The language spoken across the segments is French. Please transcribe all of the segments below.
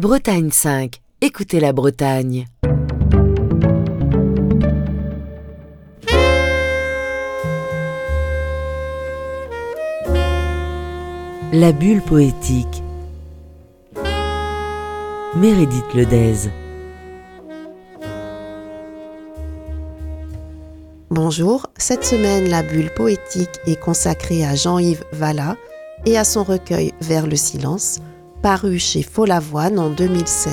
Bretagne 5, écoutez la Bretagne. La bulle poétique. Meredith Ledez. Bonjour, cette semaine la bulle poétique est consacrée à Jean-Yves Vallat et à son recueil Vers le silence, paru chez Follavoine en 2016.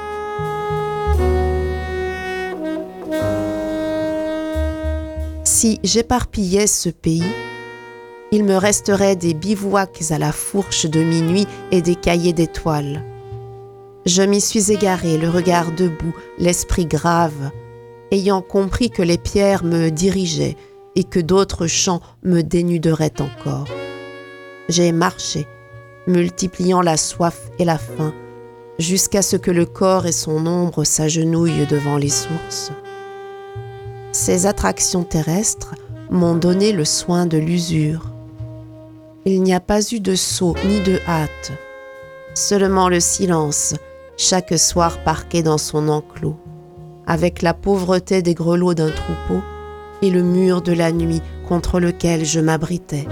Si j'éparpillais ce pays, il me resterait des bivouacs à la fourche de minuit et des cahiers d'étoiles. Je m'y suis égaré, le regard debout, l'esprit grave, ayant compris que les pierres me dirigeaient et que d'autres champs me dénuderaient encore. J'ai marché, multipliant la soif et la faim, jusqu'à ce que le corps et son ombre s'agenouillent devant les sources. Ces attractions terrestres m'ont donné le soin de l'usure. Il n'y a pas eu de saut ni de hâte, seulement le silence, chaque soir parqué dans son enclos, avec la pauvreté des grelots d'un troupeau et le mur de la nuit contre lequel je m'abritais.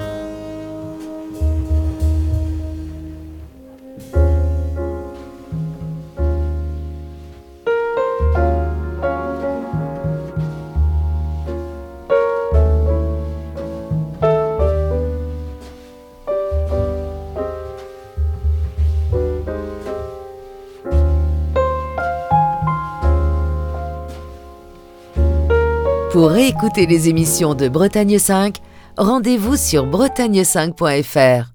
Pour réécouter les émissions de Bretagne 5, rendez-vous sur bretagne5.fr.